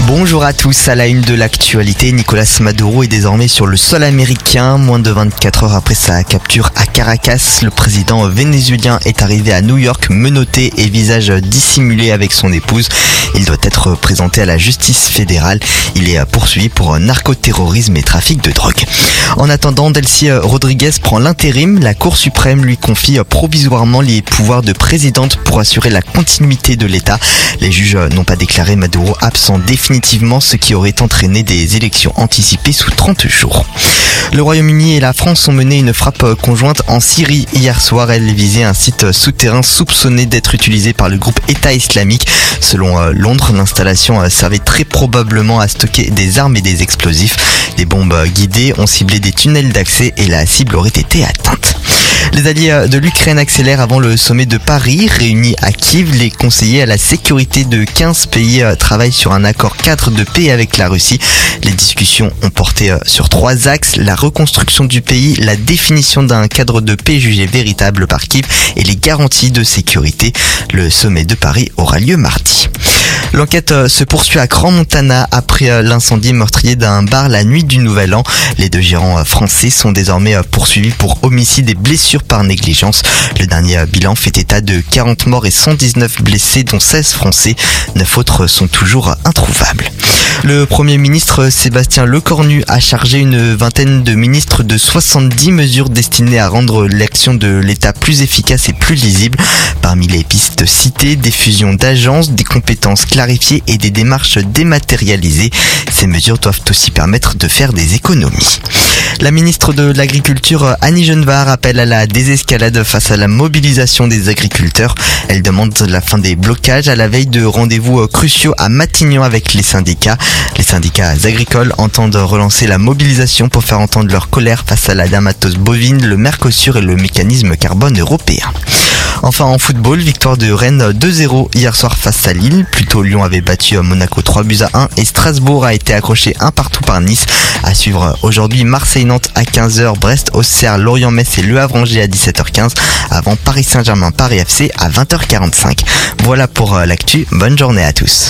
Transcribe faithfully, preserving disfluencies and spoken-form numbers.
Bonjour à tous, à la une de l'actualité, Nicolas Maduro est désormais sur le sol américain. Moins de vingt-quatre heures après sa capture à Caracas, le président vénézuélien est arrivé à New York menotté et visage dissimulé avec son épouse. Il doit être présenté à la justice fédérale. Il est poursuivi pour narcoterrorisme et trafic de drogue. En attendant, Delcy Rodriguez prend l'intérim. La Cour suprême lui confie provisoirement les pouvoirs de présidente pour assurer la continuité de l'État. Les juges n'ont pas déclaré Maduro absent définitivement, ce qui aurait entraîné des élections anticipées sous trente jours. Le Royaume-Uni et la France ont mené une frappe conjointe en Syrie hier soir. Elle visait un site souterrain soupçonné d'être utilisé par le groupe État islamique. Selon Londres, l'installation servait très probablement à stocker des armes et des explosifs. Des bombes guidées ont ciblé des tunnels d'accès et la cible aurait été atteinte. Les alliés de l'Ukraine accélèrent avant le sommet de Paris. Réunis à Kiev, les conseillers à la sécurité de quinze pays travaillent sur un accord cadre de paix avec la Russie. Les discussions ont porté sur trois axes: la reconstruction du pays, la définition d'un cadre de paix jugé véritable par Kiev et les garanties de sécurité. Le sommet de Paris aura lieu mardi. L'enquête se poursuit à Crans-Montana après l'incendie meurtrier d'un bar la nuit du Nouvel An. Les deux gérants français sont désormais poursuivis pour homicide et blessures par négligence. Le dernier bilan fait état de quarante morts et cent dix-neuf blessés, dont seize français. Neuf autres sont toujours introuvables. Le Premier ministre Sébastien Lecornu a chargé une vingtaine de ministres de soixante-dix mesures destinées à rendre l'action de l'État plus efficace et plus lisible. Parmi les pistes citées, des fusions d'agences, des compétences clarifiées et des démarches dématérialisées. Ces mesures doivent aussi permettre de faire des économies. La ministre de l'Agriculture, Annie Genevard, appelle à la désescalade face à la mobilisation des agriculteurs. Elle demande la fin des blocages à la veille de rendez-vous cruciaux à Matignon avec les syndicats. Les syndicats agricoles entendent relancer la mobilisation pour faire entendre leur colère face à la dermatose bovine, le Mercosur et le mécanisme carbone européen. Enfin en football, victoire de Rennes deux zéro hier soir face à Lille. Plus tôt, Lyon avait battu Monaco trois buts à un et Strasbourg a été accroché un partout par Nice. À suivre aujourd'hui, Marseille-Nantes à quinze heures, Brest-Auxerre, Lorient-Metz et Le Havre-Angers à dix-sept heures quinze, avant Paris Saint-Germain-Paris F C à vingt heures quarante-cinq. Voilà pour l'actu, bonne journée à tous.